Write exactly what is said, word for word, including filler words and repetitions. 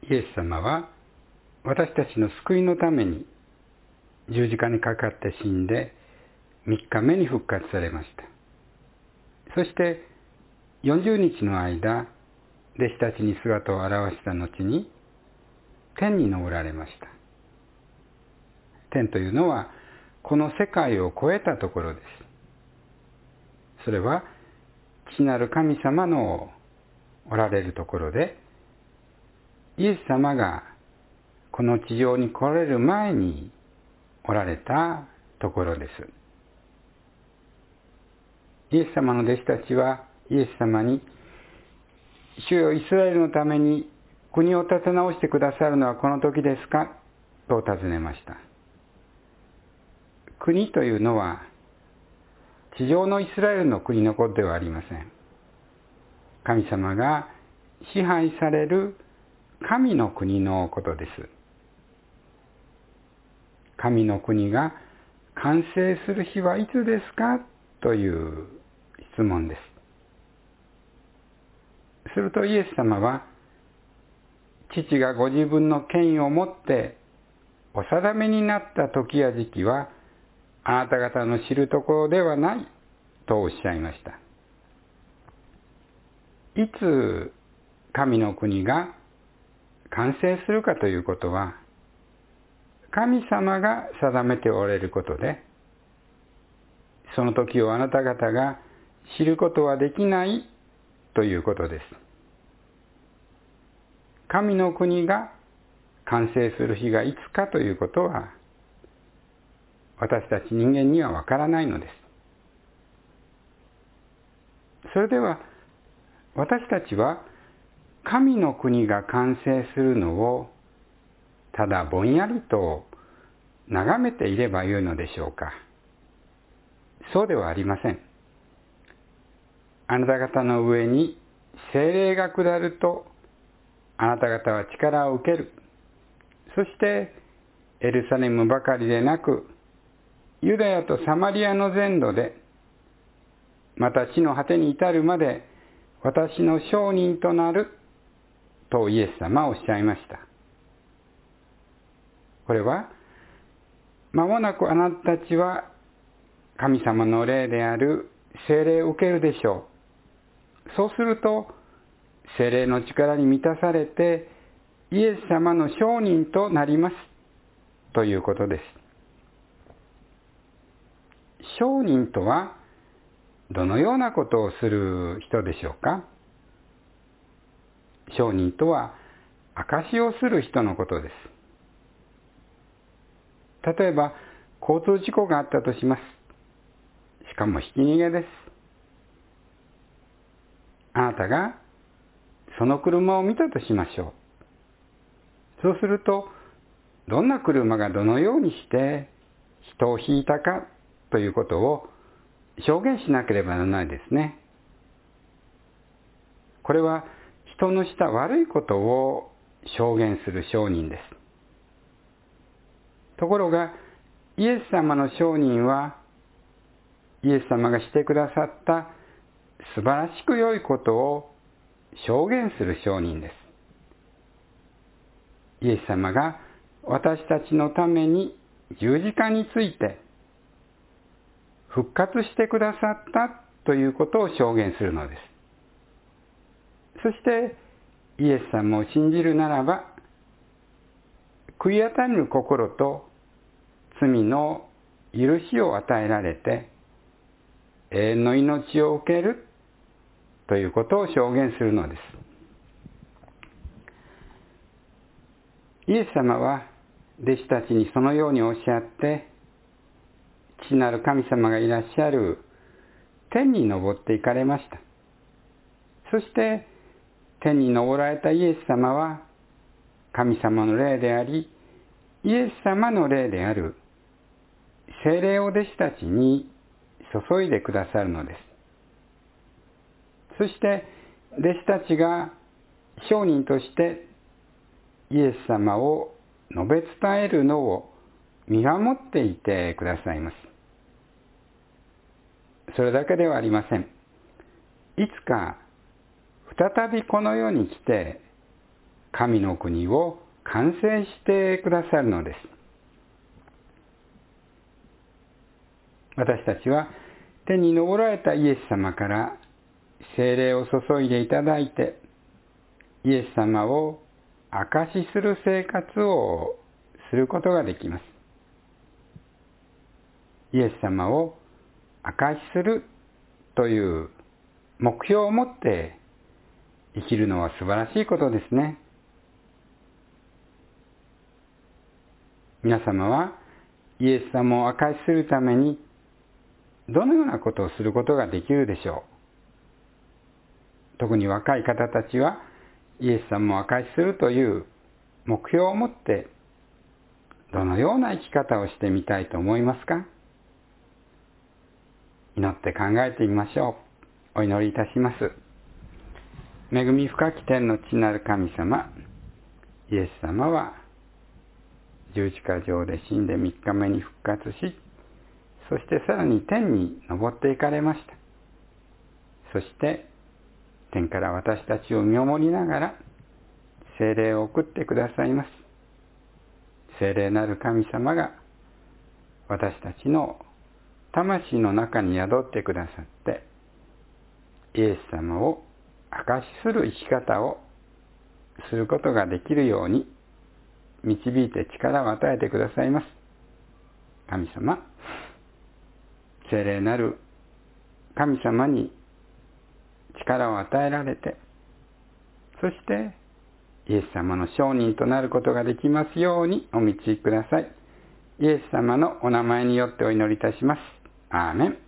イエス様は私たちの救いのために十字架にかかって死んでみっかめに復活されました。そしてよんじゅうにちの間、弟子たちに姿を現した後に天に昇られました。天というのはこの世界を超えたところです。それは父なる神様のおられるところで、イエス様がこの地上に来られる前におられたところです。イエス様の弟子たちはイエス様に、主よ、イスラエルのために国を立て直してくださるのはこの時ですかと尋ねました。国というのは地上のイスラエルの国のことではありません。神様が支配される神の国のことです。神の国が完成する日はいつですかという質問です。するとイエス様は、父がご自分の権威をもってお定めになった時や時期はあなた方の知るところではないとおっしゃいました。いつ神の国が完成するかということは、神様が定めておられることで、その時をあなた方が知ることはできないということです。神の国が完成する日がいつかということは、私たち人間にはわからないのです。それでは、私たちは神の国が完成するのをただぼんやりと眺めていればよいのでしょうか。そうではありません。あなた方の上に聖霊が下ると、あなた方は力を受ける。そしてエルサレムばかりでなく、ユダヤとサマリアの全土で、また地の果てに至るまで私の証人となるとイエス様はおっしゃいました。これは、間もなくあなたたちは神様の霊である聖霊を受けるでしょう。そうすると、聖霊の力に満たされて、イエス様の証人となりますということです。証人とは、どのようなことをする人でしょうか。証人とは、証しをする人のことです。例えば、交通事故があったとします。しかもひき逃げです。あなたがその車を見たとしましょう。そうすると、どんな車がどのようにして人をひいたかということを証言しなければならないですね。これは人のした悪いことを証言する証人です。ところが、イエス様の証人は、イエス様がしてくださった素晴らしく良いことを証言する証人です。イエス様が私たちのために十字架について復活してくださったということを証言するのです。そして、イエス様を信じるならば、悔い改める心と罪の許しを与えられて、永遠の命を受けるということを証言するのです。イエス様は弟子たちにそのようにおっしゃって、父なる神様がいらっしゃる天に昇って行かれました。そして天に昇られたイエス様は神様の霊であり、イエス様の霊である聖霊を弟子たちに注いでくださるのです。そして弟子たちが証人としてイエス様を述べ伝えるのを見守っていてくださいます。それだけではありません。いつか再びこの世に来て神の国を完成してくださるのです。私たちは天に昇られたイエス様から聖霊を注いでいただいて、イエス様を証しする生活をすることができます。イエス様を証しするという目標を持って生きるのは素晴らしいことですね。皆様はイエス様を証しするためにどのようなことをすることができるでしょう。特に若い方たちはイエス様を証しするという目標を持ってどのような生き方をしてみたいと思いますか？祈って考えてみましょう。お祈りいたします。恵み深き天の父なる神様、イエス様は十字架上で死んでみっかめに復活し、そしてさらに天に昇っていかれました。そして天から私たちを見守りながら聖霊を送ってくださいます。聖霊なる神様が私たちの魂の中に宿ってくださって、イエス様を証しする生き方をすることができるように導いて力を与えてくださいます。神様、聖霊なる神様に力を与えられて、そしてイエス様の証人となることができますようにお導きください。イエス様のお名前によってお祈りいたします。アーメン。